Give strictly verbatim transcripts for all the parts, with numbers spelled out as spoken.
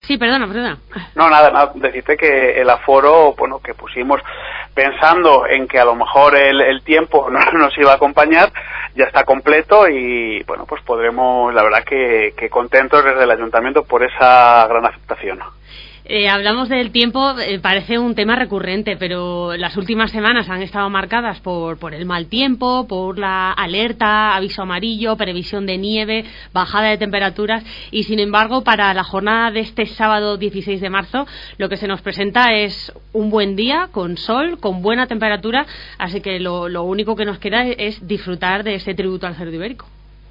Sí, perdona, perdona. No, nada, nada, decirte que el aforo, bueno, que pusimos pensando en que a lo mejor el, el tiempo no nos iba a acompañar, ya está completo y, bueno, pues podremos, la verdad que, que contentos desde el Ayuntamiento por esa gran aceptación. Eh, hablamos del tiempo, eh, parece un tema recurrente, pero las últimas semanas han estado marcadas por, por el mal tiempo, por la alerta, aviso amarillo, previsión de nieve, bajada de temperaturas y, sin embargo, para la jornada de este sábado dieciséis de marzo, lo que se nos presenta es un buen día, con sol, con buena temperatura, así que lo, lo único que nos queda es disfrutar de ese tributo al cerdo ibérico.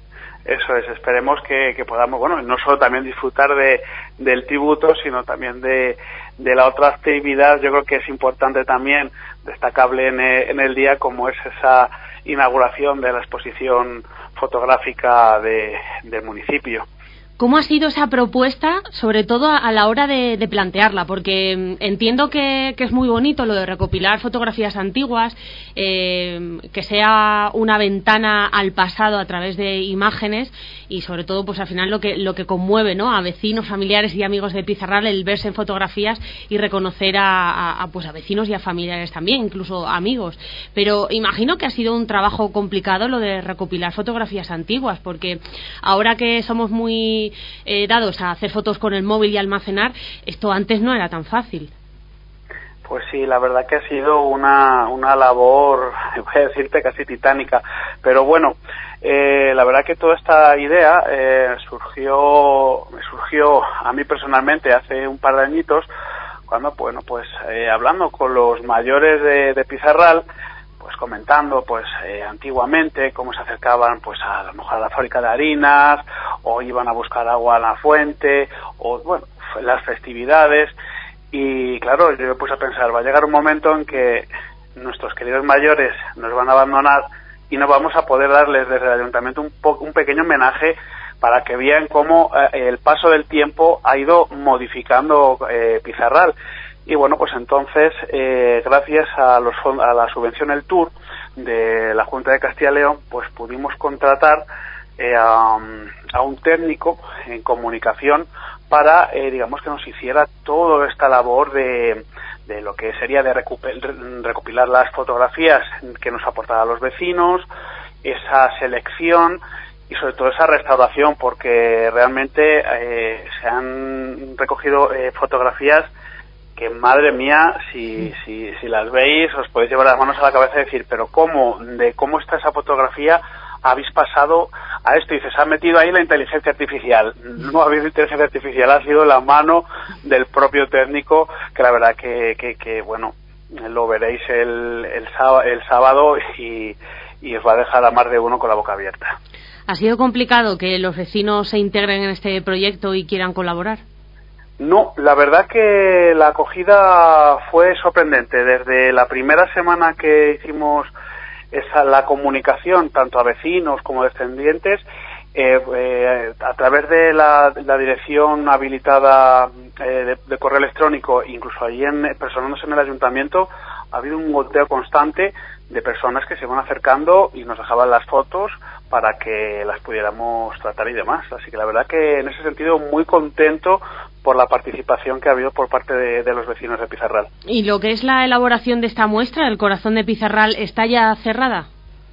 Eso es, esperemos que, que podamos, bueno, no solo también disfrutar de del tributo, sino también de, de la otra actividad. Yo creo que es importante también, destacable en el, en el día, como es esa inauguración de la exposición fotográfica de, del municipio. ¿Cómo ha sido esa propuesta, sobre todo a la hora de, de plantearla? Porque entiendo que, que es muy bonito lo de recopilar fotografías antiguas, eh, que sea una ventana al pasado a través de imágenes y, sobre todo, pues al final lo que lo que conmueve, ¿no?, a vecinos, familiares y amigos de Pizarral, el verse en fotografías y reconocer a, a, a pues a vecinos y a familiares también, incluso amigos. Pero imagino que ha sido un trabajo complicado lo de recopilar fotografías antiguas, porque ahora que somos muy Eh, dados a hacer fotos con el móvil y almacenar, esto antes no era tan fácil. Pues sí, la verdad que ha sido una, una labor, voy a decirte, casi titánica, pero bueno, eh, la verdad que toda esta idea eh, surgió, me surgió a mí personalmente hace un par de añitos, cuando, bueno, pues eh, hablando con los mayores de, de Pizarral, pues comentando pues eh, antiguamente cómo se acercaban pues a, a lo mejor a la fábrica de harinas, o iban a buscar agua a la fuente, o bueno, las festividades. Y claro, yo me puse a pensar, va a llegar un momento en que nuestros queridos mayores nos van a abandonar y no vamos a poder darles desde el ayuntamiento un, po- un pequeño homenaje para que vean cómo eh, el paso del tiempo ha ido modificando eh, Pizarral. Y bueno, pues entonces, eh, gracias a, los, a la subvención El Tour de la Junta de Castilla y León, pues pudimos contratar eh, a, a un técnico en comunicación para, eh, digamos, que nos hiciera toda esta labor de, de lo que sería de recopilar las fotografías que nos aportaban los vecinos, esa selección y sobre todo esa restauración, porque realmente eh, se han recogido eh, fotografías que, madre mía, si, si, si las veis os podéis llevar las manos a la cabeza y decir, pero ¿cómo? ¿De cómo está esa fotografía? Habéis pasado a esto y dices, ha metido ahí la inteligencia artificial. No ha habido inteligencia artificial, ha sido la mano del propio técnico, que la verdad que, que, que bueno, lo veréis el, el, sábado, el sábado y, y os va a dejar a más de uno con la boca abierta. ¿Ha sido complicado que los vecinos se integren en este proyecto y quieran colaborar? No, la verdad que la acogida fue sorprendente. Desde la primera semana que hicimos esa, la comunicación, tanto a vecinos como descendientes, eh, eh, a través de la, la dirección habilitada eh, de, de correo electrónico, incluso allí en, personándose en el ayuntamiento, ha habido un goteo constante de personas que se van acercando y nos dejaban las fotos para que las pudiéramos tratar y demás. Así que la verdad que en ese sentido muy contento por la participación que ha habido por parte de, de los vecinos de Pizarral. ¿Y lo que es la elaboración de esta muestra, el corazón de Pizarral, está ya cerrada?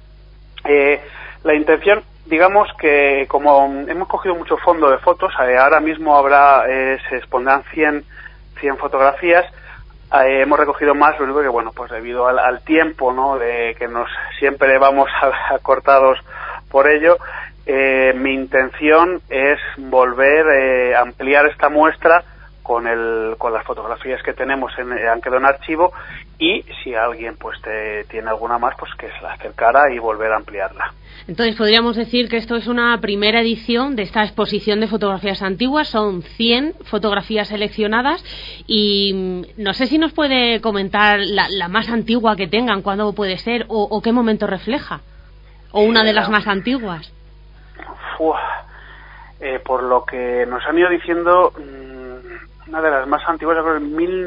Eh, la intención, digamos que como hemos cogido mucho fondo de fotos, eh, ahora mismo habrá, eh, se expondrán cien, cien fotografías. Eh, hemos recogido más, lo único que, bueno, pues debido al, al tiempo, ¿no?, de que nos siempre vamos acortados por ello, eh, mi intención es volver a eh, ampliar esta muestra con el con las fotografías que tenemos en, han quedado en archivo, y si alguien pues te, tiene alguna más, pues que se la acercara y volver a ampliarla. Entonces podríamos decir que esto es una primera edición de esta exposición de fotografías antiguas. Son cien fotografías seleccionadas y no sé si nos puede comentar la, la más antigua que tengan, cuándo puede ser o, o qué momento refleja, o una de las más antiguas. Uf, eh, por lo que nos han ido diciendo, una de las más antiguas, yo creo, en mil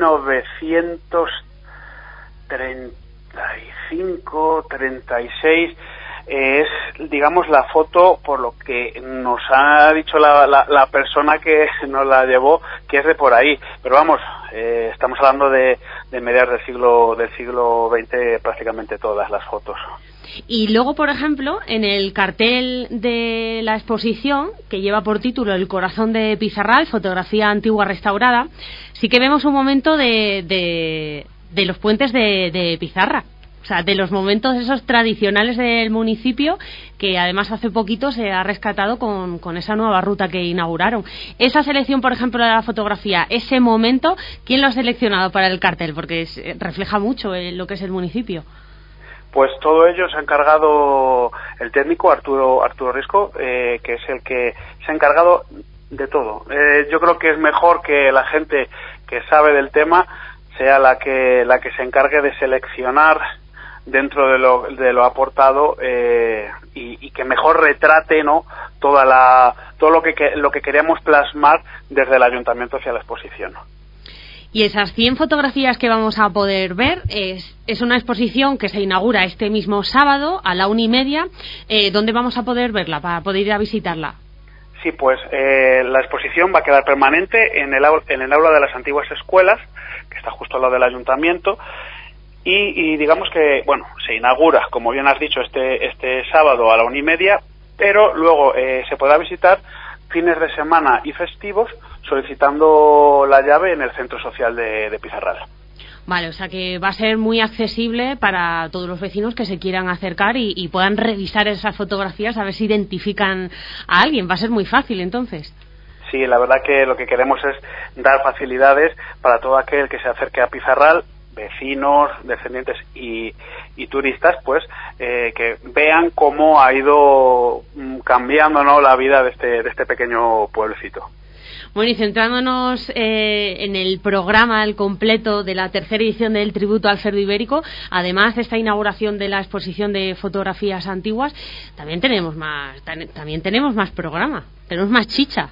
novecientos treinta y cinco, treinta y seis. es, digamos, la foto, por lo que nos ha dicho la, la, la persona que nos la llevó, que es de por ahí. Pero vamos, eh, estamos hablando de, de mediados del siglo, del siglo veinte, prácticamente todas las fotos. Y luego, por ejemplo, en el cartel de la exposición, que lleva por título El corazón de Pizarral, fotografía antigua restaurada, sí que vemos un momento de, de, de los puentes de, de Pizarra. O sea, de los momentos esos tradicionales del municipio, que además hace poquito se ha rescatado con, con esa nueva ruta que inauguraron. Esa selección, por ejemplo, de la fotografía, ese momento, ¿quién lo ha seleccionado para el cartel? Porque es, refleja mucho eh, lo que es el municipio. Pues todo ello se ha encargado el técnico Arturo Arturo Risco, eh, que es el que se ha encargado de todo. Eh, yo creo que es mejor que la gente que sabe del tema sea la que la que se encargue de seleccionar dentro de lo de lo aportado eh, y, y que mejor retrate, ¿no?, toda la todo lo que, que lo que queríamos plasmar desde el ayuntamiento hacia la exposición. Y esas cien fotografías que vamos a poder ver es, es una exposición que se inaugura este mismo sábado a la una y media. Eh, ¿Dónde vamos a poder verla para poder ir a visitarla? Sí, pues eh, la exposición va a quedar permanente en el, en el aula de las antiguas escuelas, que está justo al lado del ayuntamiento. Y, y digamos que, bueno, se inaugura, como bien has dicho, este este sábado a la una y media, pero luego eh, se podrá visitar fines de semana y festivos solicitando la llave en el centro social de, de Pizarral. Vale, o sea que va a ser muy accesible para todos los vecinos que se quieran acercar y, y puedan revisar esas fotografías a ver si identifican a alguien. Va a ser muy fácil, entonces. Sí, la verdad que lo que queremos es dar facilidades para todo aquel que se acerque a Pizarral, vecinos, descendientes y, y turistas, pues eh, que vean cómo ha ido cambiando, ¿no?, la vida de este de este pequeño pueblecito. Bueno, y centrándonos eh, en el programa al completo de la tercera edición del tributo al cerdo ibérico, además de esta inauguración de la exposición de fotografías antiguas, también tenemos más también tenemos más programa, tenemos más chicha.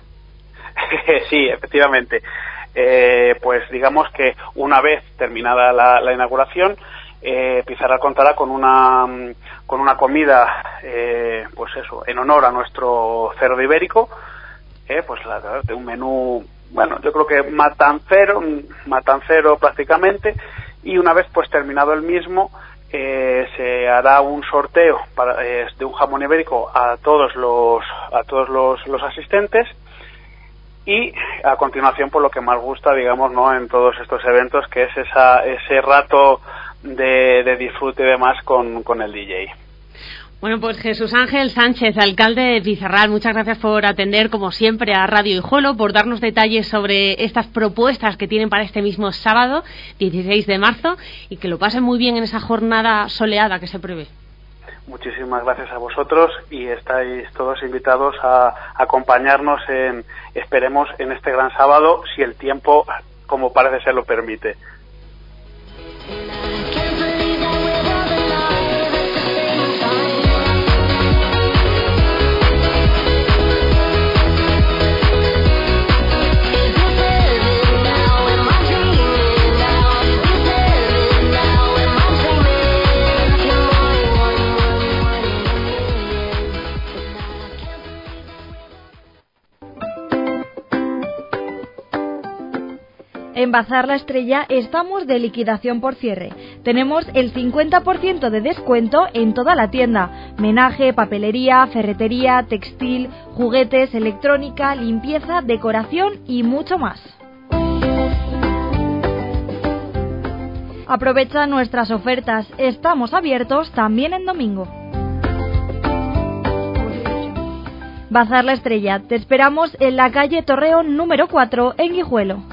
Sí, efectivamente. Eh, pues digamos que una vez terminada la, la inauguración, eh, Pizarral contará con una con una comida, eh, pues eso, en honor a nuestro cerdo ibérico, eh, pues la verdad, de un menú, bueno, yo creo que matancero, matancero prácticamente, y una vez pues terminado el mismo, eh, se hará un sorteo para, eh, de un jamón ibérico a todos los a todos los, los asistentes. Y a continuación, por lo que más gusta, digamos, ¿no?, en todos estos eventos, que es esa, ese rato de, de disfrute y demás con, con el D J. Bueno, pues Jesús Ángel Sánchez, alcalde de Pizarral, muchas gracias por atender, como siempre, a Radio Guijuelo, por darnos detalles sobre estas propuestas que tienen para este mismo sábado, dieciséis de marzo, y que lo pasen muy bien en esa jornada soleada que se prevé. Muchísimas gracias a vosotros y estáis todos invitados a acompañarnos en, esperemos, en este gran sábado, si el tiempo, como parece ser, lo permite. En Bazar La Estrella estamos de liquidación por cierre. Tenemos el cincuenta por ciento de descuento en toda la tienda. Menaje, papelería, ferretería, textil, juguetes, electrónica, limpieza, decoración y mucho más. Aprovecha nuestras ofertas. Estamos abiertos también en domingo. Bazar La Estrella. Te esperamos en la calle Torreón número cuatro en Guijuelo.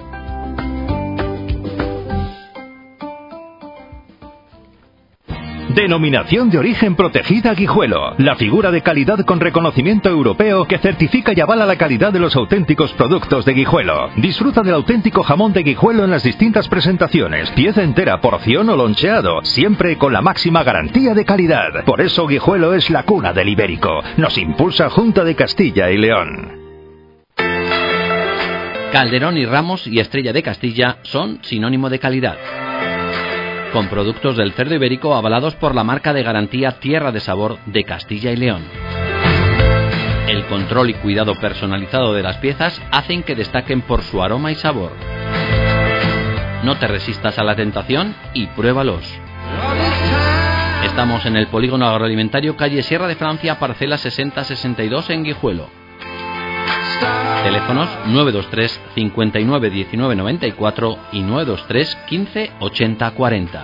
Denominación de origen protegida Guijuelo. La figura de calidad con reconocimiento europeo que certifica y avala la calidad de los auténticos productos de Guijuelo. Disfruta del auténtico jamón de Guijuelo en las distintas presentaciones. Pieza entera, porción o loncheado. Siempre con la máxima garantía de calidad. Por eso Guijuelo es la cuna del ibérico. Nos impulsa Junta de Castilla y León. Calderón y Ramos y Estrella de Castilla son sinónimo de calidad. con productos del cerdo ibérico avalados por la marca de garantía Tierra de Sabor de Castilla y León. El control y cuidado personalizado de las piezas hacen que destaquen por su aroma y sabor. No te resistas a la tentación y pruébalos. Estamos en el Polígono Agroalimentario, calle Sierra de Francia, parcela sesenta sesenta y dos en Guijuelo. Teléfonos nueve dos tres cincuenta y nueve diecinueve noventa y cuatro y nueve dos tres quince ochenta cuarenta.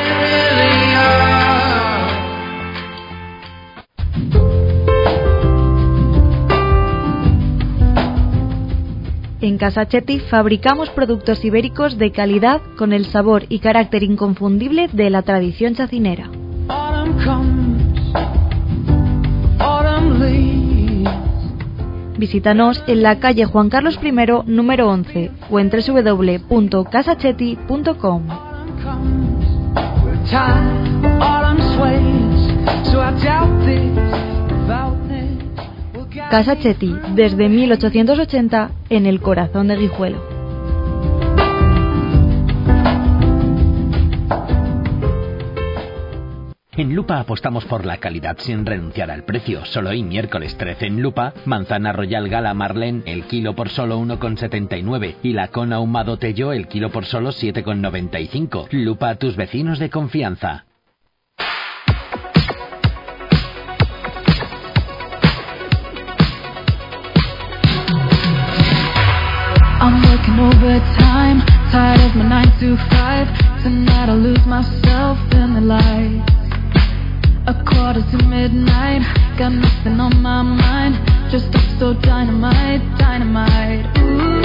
En Casa Chetti fabricamos productos ibéricos de calidad con el sabor y carácter inconfundible de la tradición chacinera. Visítanos en la calle Juan Carlos primero, número once, o en doble u doble u doble u punto casa chetti punto com. Casa Chetti, desde mil ochocientos ochenta, en el corazón de Guijuelo. En Lupa apostamos por la calidad sin renunciar al precio. Solo hoy, miércoles trece, en Lupa, manzana Royal Gala Marlene, el kilo por solo uno con setenta y nueve, y lacón ahumado Tello, el kilo por solo siete con noventa y cinco. Lupa, tus vecinos de confianza. I'm working overtime, tired of my nine to five. Tonight I'll lose myself in the light. A quarter to midnight, got nothing on my mind. Just up so dynamite, dynamite. Ooh,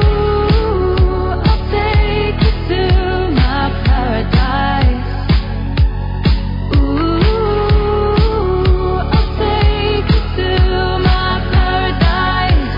I'll take you to my paradise. Ooh, I'll take you to my paradise.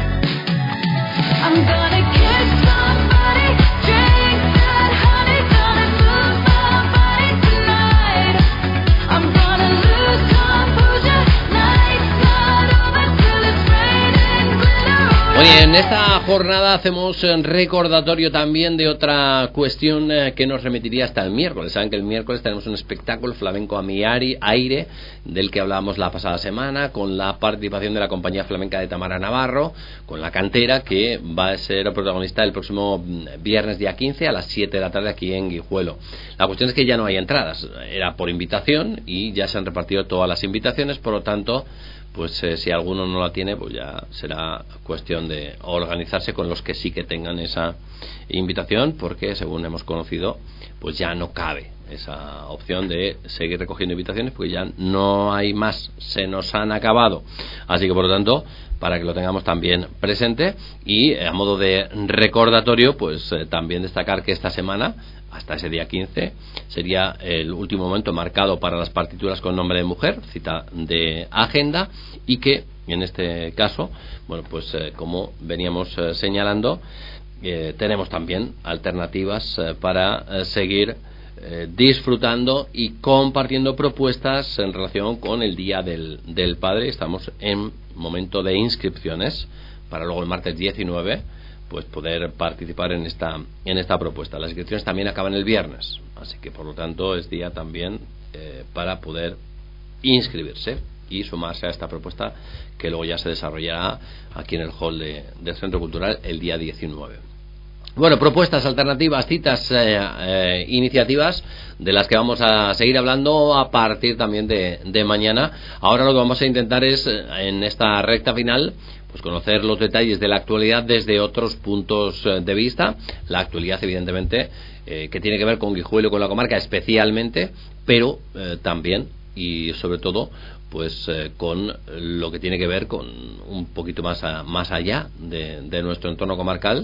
I'm gonna kiss somebody, drink that honey, gonna move my body tonight. I'm gonna lose composure, night's not over till it's raining glitter. Oye, en esta jornada hacemos un recordatorio también de otra cuestión eh, que nos remitiría hasta el miércoles. Saben que el miércoles tenemos un espectáculo flamenco a mi aire, del que hablábamos la pasada semana, con la participación de la compañía flamenca de Tamara Navarro, con la cantera, que va a ser protagonista el próximo viernes día quince a las siete de la tarde aquí en Guijuelo. La cuestión es que ya no hay entradas, era por invitación y ya se han repartido todas las invitaciones, por lo tanto, pues eh, si alguno no la tiene, pues ya será cuestión de organizarse con los que sí que tengan esa invitación, porque según hemos conocido, pues ya no cabe esa opción de seguir recogiendo invitaciones, porque ya no hay más, se nos han acabado. Así que por lo tanto, para que lo tengamos también presente, y a modo de recordatorio, pues eh, también destacar que esta semana, hasta ese día quince, sería el último momento marcado para las partituras con nombre de mujer, cita de agenda, y que en este caso, bueno, pues eh, como veníamos eh, señalando, eh, tenemos también alternativas eh, para eh, seguir eh, disfrutando y compartiendo propuestas en relación con el Día del, del Padre. Estamos en momento de inscripciones para luego el martes diecinueve pues poder participar en esta en esta propuesta. Las inscripciones también acaban el viernes, así que por lo tanto es día también eh, para poder inscribirse y sumarse a esta propuesta, que luego ya se desarrollará aquí en el hall de, del Centro Cultural el día diecinueve. Bueno, propuestas, alternativas, citas, eh, eh, iniciativas de las que vamos a seguir hablando a partir también de, de mañana. Ahora lo que vamos a intentar es, en esta recta final, pues conocer los detalles de la actualidad desde otros puntos de vista. La actualidad, evidentemente, eh, que tiene que ver con Guijuelo, con la comarca especialmente, pero eh, también y sobre todo pues eh, con lo que tiene que ver con un poquito más a, más allá de, de nuestro entorno comarcal,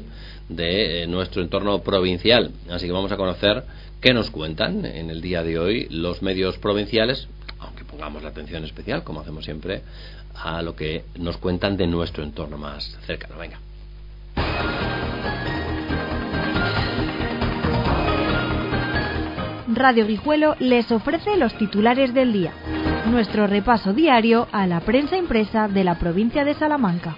de eh, nuestro entorno provincial. Así que vamos a conocer qué nos cuentan en el día de hoy los medios provinciales, aunque pongamos la atención especial, como hacemos siempre, a lo que nos cuentan de nuestro entorno más cercano. Venga. Radio Guijuelo les ofrece los titulares del día, nuestro repaso diario a la prensa impresa de la provincia de Salamanca.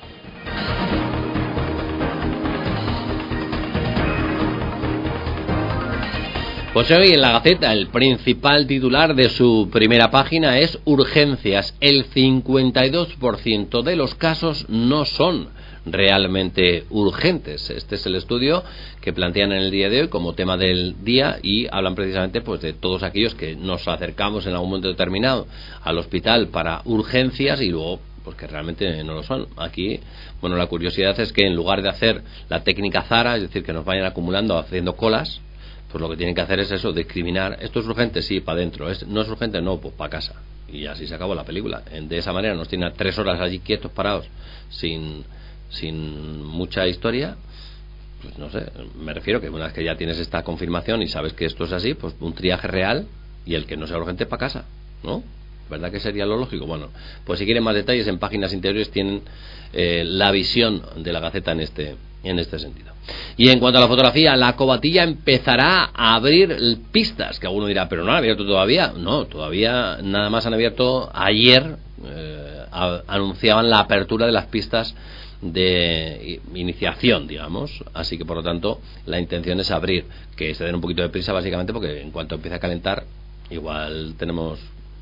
Pues hoy en la Gaceta el principal titular de su primera página es urgencias. El cincuenta y dos por ciento de los casos no son realmente urgentes. Este es el estudio que plantean en el día de hoy como tema del día y hablan precisamente pues de todos aquellos que nos acercamos en algún momento determinado al hospital para urgencias y luego pues que realmente no lo son. Aquí, bueno, la curiosidad es que en lugar de hacer la técnica Zara, es decir, que nos vayan acumulando haciendo colas, pues lo que tienen que hacer es eso, discriminar. Esto es urgente, sí, para adentro. ¿No es urgente? No, pues para casa. Y así se acabó la película. De esa manera nos tienen tres horas allí quietos, parados, sin, sin mucha historia. Pues no sé, me refiero que una vez que ya tienes esta confirmación y sabes que esto es así, pues un triaje real y el que no sea urgente para casa, ¿no? ¿Verdad que sería lo lógico? Bueno, pues si quieren más detalles en páginas interiores tienen eh, la visión de la Gaceta en este en este sentido. Y en cuanto a la fotografía, la cobatilla empezará a abrir pistas, que alguno dirá, pero no han abierto todavía. No, todavía nada más han abierto ayer, eh, a, anunciaban la apertura de las pistas de iniciación, digamos, así que por lo tanto la intención es abrir, que se den un poquito de prisa básicamente porque en cuanto empiece a calentar igual tenemos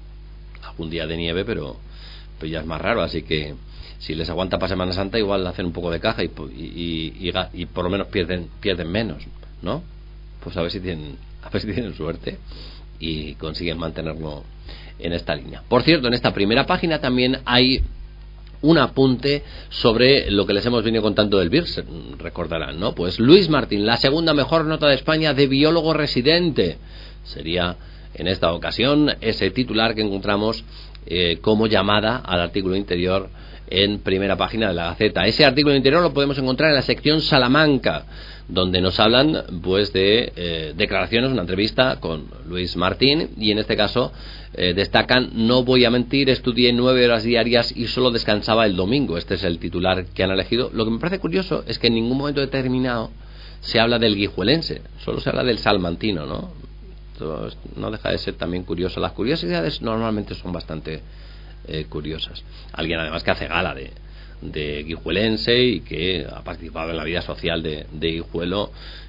algún día de nieve, pero, pero ya es más raro, así que si les aguanta para Semana Santa igual hacen un poco de caja y, y, y, y por lo menos pierden pierden menos, ¿no? Pues a ver si tienen a ver si tienen suerte y consiguen mantenerlo en esta línea. Por cierto, en esta primera página también hay un apunte sobre lo que les hemos venido contando del V I R S, recordarán, ¿no? Pues Luis Martín, la segunda mejor nota de España de biólogo residente. Sería en esta ocasión ese titular que encontramos eh, como llamada al artículo interior en primera página de la Gaceta. Ese artículo interior lo podemos encontrar en la sección Salamanca, donde nos hablan pues de eh, declaraciones, una entrevista con Luis Martín, y en este caso eh, destacan: no voy a mentir, estudié nueve horas diarias y solo descansaba el domingo. Este es el titular que han elegido. Lo que me parece curioso es que en ningún momento determinado se habla del guijuelense, solo se habla del salmantino, ¿no? Entonces, no deja de ser también curioso. Las curiosidades normalmente son bastante eh, curiosas. Alguien además que hace gala de, de guijuelense y que ha participado en la vida social de, de Guijuelo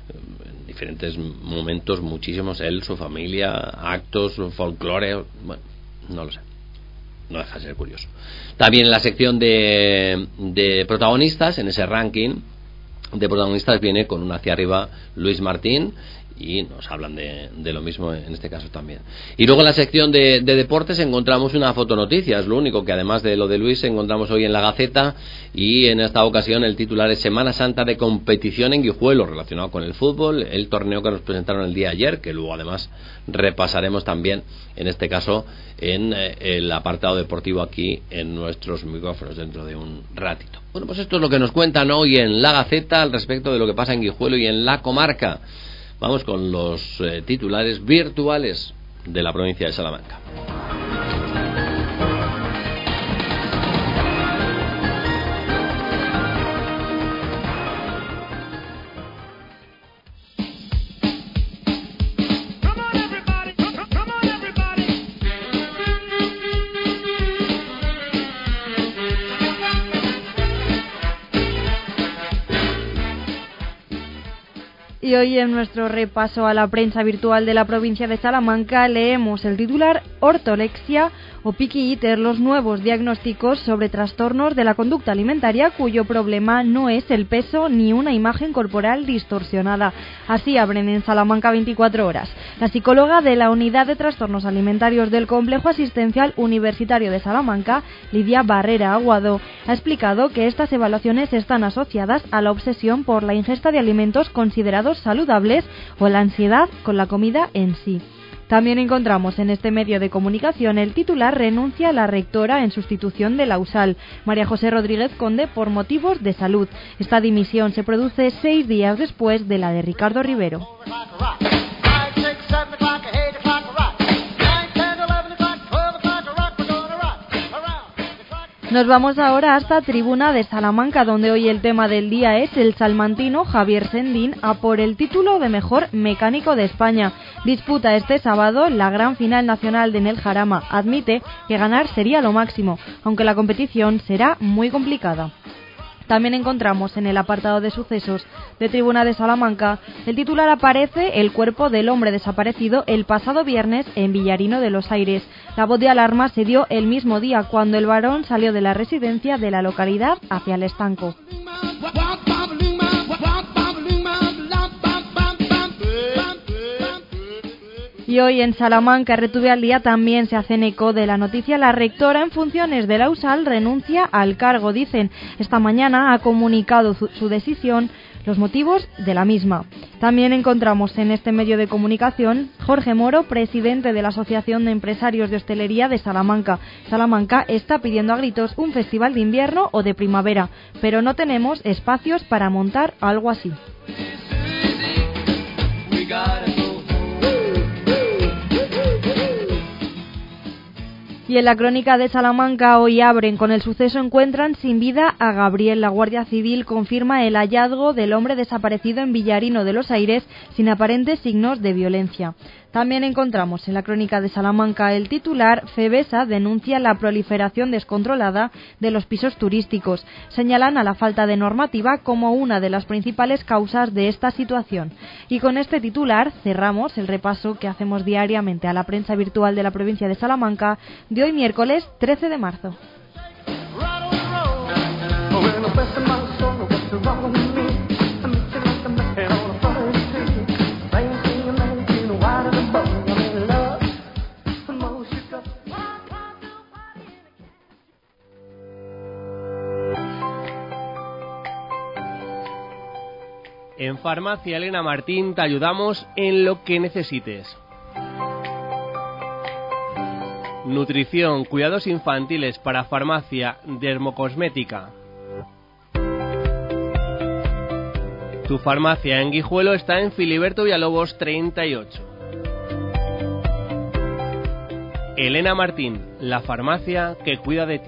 en diferentes momentos, muchísimos, él, su familia, actos, folclore, bueno, no lo sé, no deja de ser curioso. También en la sección de, de protagonistas, en ese ranking de protagonistas viene con una hacia arriba Luis Martín, y nos hablan de, de lo mismo en este caso también. Y luego en la sección de, de deportes encontramos una fotonoticia, es lo único que además de lo de Luis encontramos hoy en la Gaceta, y en esta ocasión el titular es Semana Santa de competición en Guijuelo, relacionado con el fútbol, el torneo que nos presentaron el día de ayer, que luego además repasaremos también, en este caso en eh, el apartado deportivo aquí en nuestros micrófonos dentro de un ratito. Bueno, pues esto es lo que nos cuentan hoy en la Gaceta al respecto de lo que pasa en Guijuelo y en la comarca. Vamos con los eh, titulares virtuales de la provincia de Salamanca. Y hoy en nuestro repaso a la prensa virtual de la provincia de Salamanca leemos el titular Ortolexia o Picky Eater, los nuevos diagnósticos sobre trastornos de la conducta alimentaria cuyo problema no es el peso ni una imagen corporal distorsionada. Así abren en Salamanca veinticuatro horas. La psicóloga de la Unidad de Trastornos Alimentarios del Complejo Asistencial Universitario de Salamanca, Lidia Barrera Aguado, ha explicado que estas evaluaciones están asociadas a la obsesión por la ingesta de alimentos considerados saludables o la ansiedad con la comida en sí. También encontramos en este medio de comunicación el titular renuncia a la rectora en sustitución de la U S A L, María José Rodríguez Conde, por motivos de salud. Esta dimisión se produce seis días después de la de Ricardo Rivero. Nos vamos ahora hasta Tribuna de Salamanca, donde hoy el tema del día es el salmantino Javier Sendín a por el título de mejor mecánico de España. Disputa este sábado la gran final nacional de Nel Jarama. Admite que ganar sería lo máximo, aunque la competición será muy complicada. También encontramos en el apartado de sucesos de Tribuna de Salamanca, el titular aparece el cuerpo del hombre desaparecido el pasado viernes en Villarino de los Aires. La voz de alarma se dio el mismo día cuando el varón salió de la residencia de la localidad hacia el estanco. Y hoy en Salamanca, R T V al día, también se hacen eco de la noticia. La rectora en funciones de la U S A L renuncia al cargo, dicen. Esta mañana ha comunicado su, su decisión, los motivos de la misma. También encontramos en este medio de comunicación Jorge Moro, presidente de la Asociación de Empresarios de Hostelería de Salamanca. Salamanca está pidiendo a gritos un festival de invierno o de primavera, pero no tenemos espacios para montar algo así. Y en la crónica de Salamanca hoy abren con el suceso encuentran sin vida a Gabriel. La Guardia Civil confirma el hallazgo del hombre desaparecido en Villarino de los Aires sin aparentes signos de violencia. También encontramos en la crónica de Salamanca el titular Febesa denuncia la proliferación descontrolada de los pisos turísticos. Señalan a la falta de normativa como una de las principales causas de esta situación. Y con este titular cerramos el repaso que hacemos diariamente a la prensa virtual de la provincia de Salamanca de hoy miércoles trece de marzo. En Farmacia Elena Martín te ayudamos en lo que necesites. Nutrición, cuidados infantiles para farmacia, dermocosmética. Tu farmacia en Guijuelo está en Filiberto Villalobos treinta y ocho. Elena Martín, la farmacia que cuida de ti.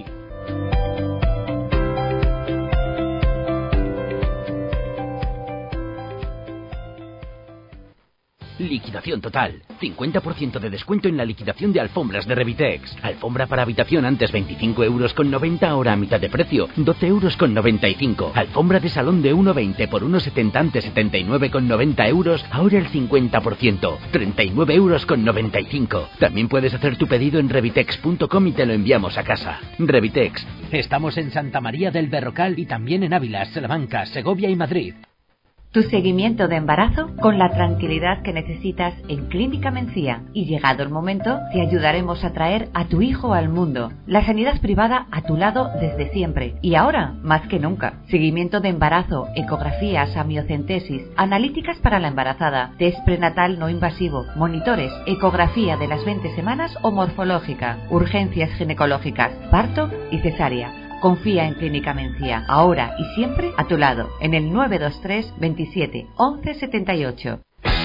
Liquidación total. cincuenta por ciento de descuento en la liquidación de alfombras de Revitex. Alfombra para habitación antes veinticinco euros con noventa, ahora a mitad de precio, doce euros con noventa y cinco. Alfombra de salón de uno veinte por uno setenta antes setenta y nueve con noventa euros, ahora el cincuenta por ciento, treinta y nueve euros con noventa y cinco. También puedes hacer tu pedido en revitex punto com y te lo enviamos a casa. Revitex. Estamos en Santa María del Berrocal y también en Ávila, Salamanca, Segovia y Madrid. Tu seguimiento de embarazo con la tranquilidad que necesitas en Clínica Mencía. Y llegado el momento, te ayudaremos a traer a tu hijo al mundo. La sanidad privada a tu lado desde siempre. Y ahora, más que nunca. Seguimiento de embarazo, ecografías, amniocentesis, analíticas para la embarazada, test prenatal no invasivo, monitores, ecografía de las veinte semanas o morfológica, urgencias ginecológicas, parto y cesárea. Confía en Clínica Mencía, ahora y siempre a tu lado, en el nueve dos tres veintisiete once setenta y ocho.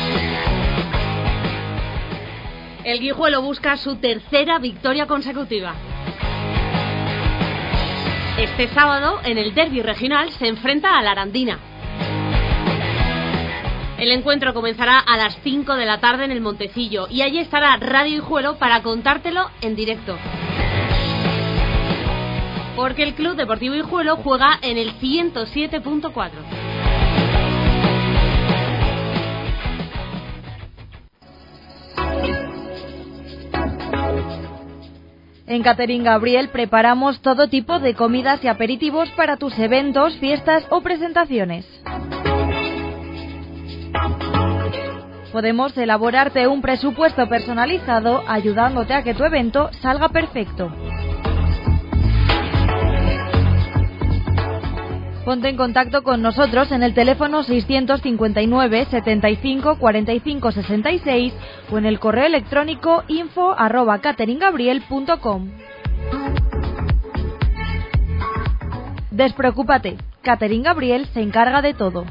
El Guijuelo busca su tercera victoria consecutiva. Este sábado, en el derbi regional, se enfrenta a la Arandina. El encuentro comenzará a las cinco de la tarde en el Montecillo y allí estará Radio Guijuelo para contártelo en directo. Porque el Club Deportivo Guijuelo juega en el ciento siete punto cuatro. En Catering Gabriel preparamos todo tipo de comidas y aperitivos para tus eventos, fiestas o presentaciones. Podemos elaborarte un presupuesto personalizado ayudándote a que tu evento salga perfecto. Ponte en contacto con nosotros en el teléfono seiscientos cincuenta y nueve setenta y cinco cuarenta y cinco sesenta y seis o en el correo electrónico info arroba cateringgabriel punto com. Despreocúpate, Catering Gabriel se encarga de todo.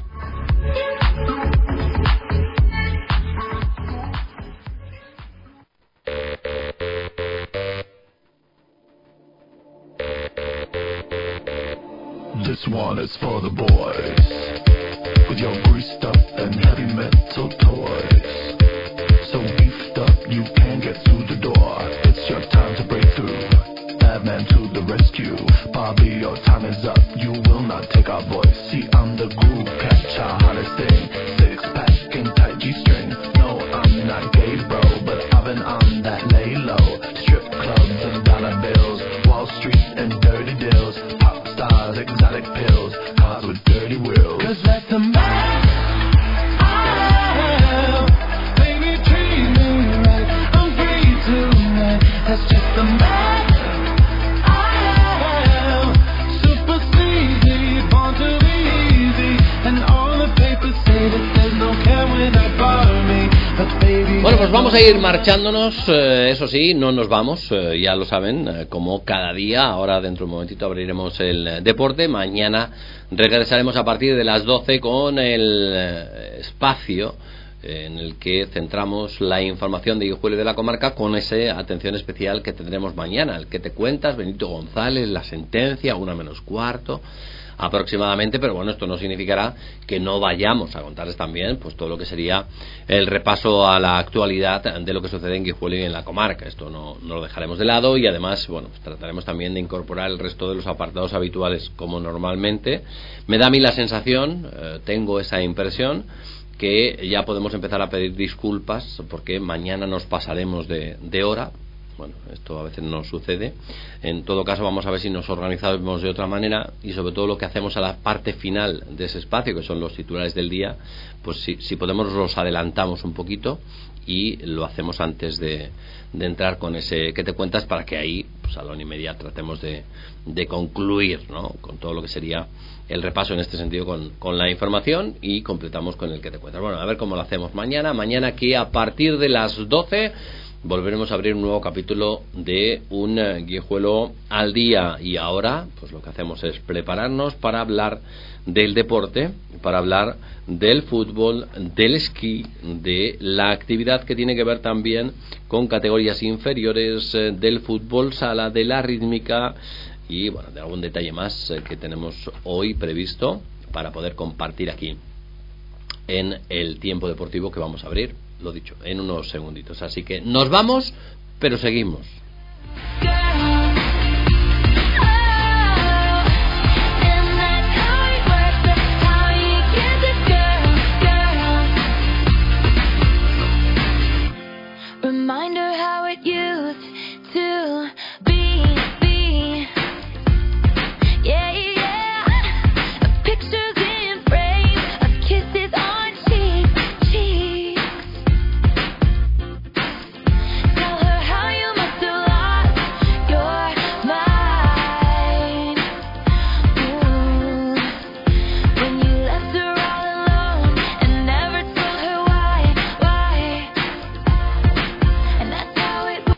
This one is for the boys, with your greased up and heavy metal toys. So beefed up you can't get through the door. It's your time to break through. Batman to the rescue. Bobby, your time is up. You will not take our my voice. See, I'm the groove catcher, how to sing. Six pack and tight G-string. No, I'm not gay, bro, but I've been on that lay low. Strip clubs and dollar bills, Wall Street and dirty deals, pop stars, exotic pills, cars with dirty wheels. Cause that's the man I am. Baby, treat me right. I'm free tonight. That's just the man I am. Super sleazy, born to be easy, and all the papers say that there's no care when I bar me. But baby, Bueno, pues vamos a ir marchándonos, eh, eso sí, no nos vamos, eh, ya lo saben, eh, como cada día. Ahora dentro de un momentito abriremos el eh, deporte. Mañana regresaremos a partir de las doce con el eh, espacio eh, en el que centramos la información de Guijuelo y de la comarca, con esa atención especial que tendremos mañana, el que te cuentas, Benito González, la sentencia, una menos cuarto aproximadamente, pero bueno, esto no significará que no vayamos a contarles también pues todo lo que sería el repaso a la actualidad de lo que sucede en Guijuelo y en la comarca. Esto no, no lo dejaremos de lado, y además, bueno, pues trataremos también de incorporar el resto de los apartados habituales como normalmente. Me da a mí la sensación, eh, tengo esa impresión, que ya podemos empezar a pedir disculpas porque mañana nos pasaremos de, de hora. Bueno, esto a veces no sucede. En todo caso, vamos a ver si nos organizamos de otra manera, y sobre todo lo que hacemos a la parte final de ese espacio, que son los titulares del día, pues si, si podemos los adelantamos un poquito y lo hacemos antes de, de entrar con ese que te cuentas, para que ahí, pues a la una y media, tratemos de, de concluir, ¿no?, con todo lo que sería el repaso en este sentido con, con la información, y completamos con el que te cuentas. Bueno, a ver cómo lo hacemos mañana. Mañana aquí a partir de las doce volveremos a abrir un nuevo capítulo de un uh, Guijuelo al día, y ahora pues lo que hacemos es prepararnos para hablar del deporte, para hablar del fútbol, del esquí, de la actividad que tiene que ver también con categorías inferiores, eh, del fútbol sala, de la rítmica, y bueno, de algún detalle más eh, que tenemos hoy previsto para poder compartir aquí en el tiempo deportivo que vamos a abrir, lo dicho, en unos segunditos. Así que nos vamos, pero seguimos.